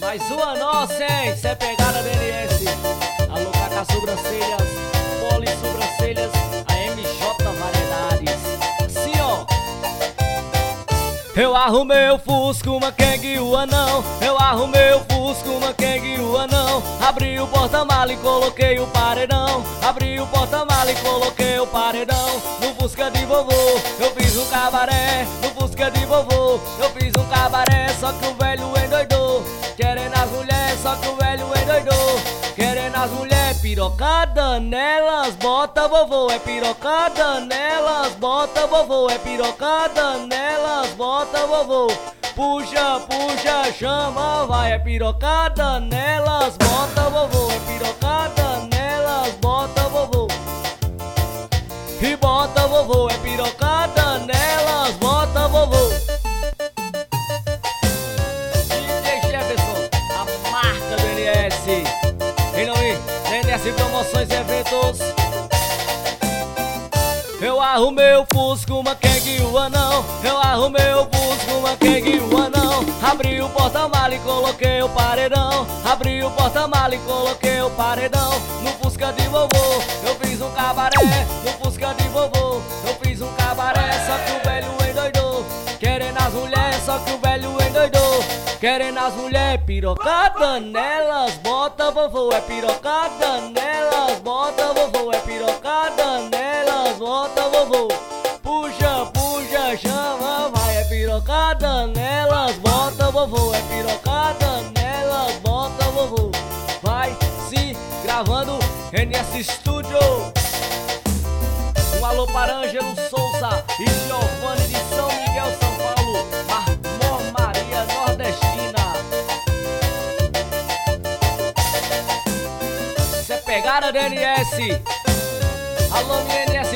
Mais uma nossa, hein? Cê é pegada da NS. Alô, Cacá Sobrancelhas, Poli Sobrancelhas, a MJ Variedades. Assim, ó. Eu arrumei o Fusco, uma Kang e o anão. Eu arrumei o Fusco, uma Kang e o anão. Abri o porta-mala e coloquei o paredão. Abri o porta-mala e coloquei o paredão. No Fusca de vovô, eu fiz um cabaré. No Fusca de vovô, eu fiz um cabaré. Só que o velho endoidou, querendo as mulheres, só que o velho endoidou. Querendo as mulheres, pirocada nelas, bota vovô. É pirocada nelas, bota vovô. É pirocada nelas, bota vovô. Puxa, puxa, chama, vai. É pirocada nelas, bota vovô. É pirocada nelas, bota vovô. E bota vovô, é pirocada nelas, bota vovô. DJ Jefferson, a marca do NS. Em nome da NS Promoções e Eventos. Eu arrumei o Fusco, uma Kang e o anão. Eu arrumei o Fusco, uma Kang e o anão. Abri o porta-mala e coloquei o paredão. Abri o porta-mala e coloquei o paredão. No Fusca de vovô, eu fiz um cabaré. No Fusca de vovô, eu fiz um cabaré. Só que o velho endoidou, querendo as mulheres, só que o velho endoidou. Querendo as mulheres, pirocada nelas, bota vovô. É pirocada nelas, bota vovô. É pirocada nelas, bota vovô. Puxa, puxa, chama, vai. É pirocada nelas, bota vovô. É pirocada nelas, bota vovô. Vai se gravando NS Studio. Um alô para Ângelo Souza e Giovanni de São Miguel, São Paulo. Marmor Maria Nordestina. Cê é pegada da NS. Alô, minha NS